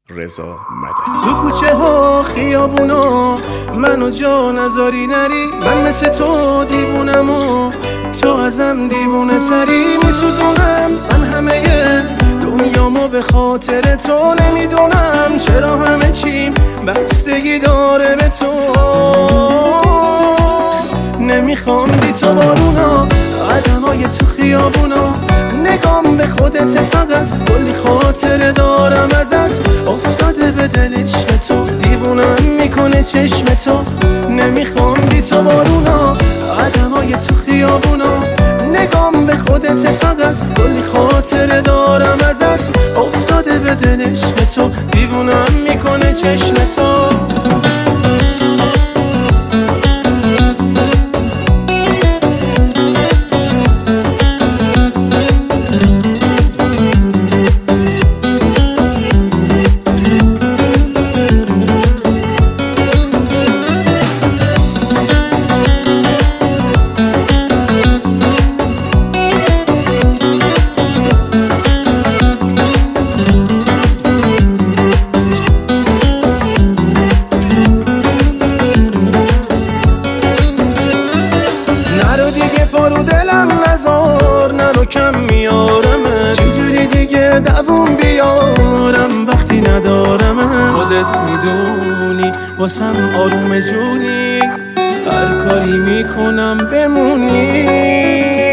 رضا مدنی. تو کوچه ها خیابونا منو جا نذاری نری، من مثل تو دیوونم و تو ازم دیوونه تری. میسوزونم من همه دنیامو به خاطر تو، نمیدونم چرا همه چیم بستگی داره به تو. نمیخوام بی تو بارونا، قدمای تو خیابونا، نگام به خودت فقط، کلی خاطره دارم ازت. افتاده به دل عشق تو، دیوونم میکنه چشم تو. نمیخوام بی تو بارونا، قدمای تو خیابونا، نگام به خودت فقط، کلی خاطره دارم ازت. افتاده به دل عشق تو، دیوونم میکنه چشم تو. پارو دلم نزار، نرو کم میارمه، چجوری دیگه دووم بیارم وقتی ندارمه. خودت میدونی واسم آروم جونی، هر کاری میکنم بمونی.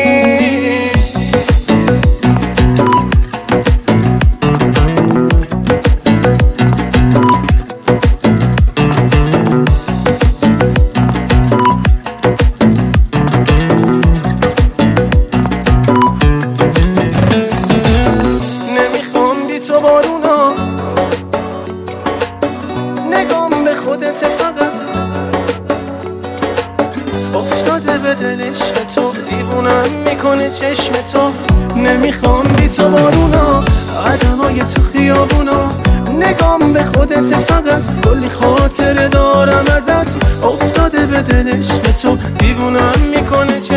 تو بارونا، نگام به خودت فقط، افتاده به دل عشق تو، دیوونم میکنه چشم تو. نمیخوام بی تو بارونا، قدمای تو خیابونا، نگام به خودت فقط، کلی خاطره دارم ازت. افتاده به دل عشق تو، دیوونم میکنه چشم تو.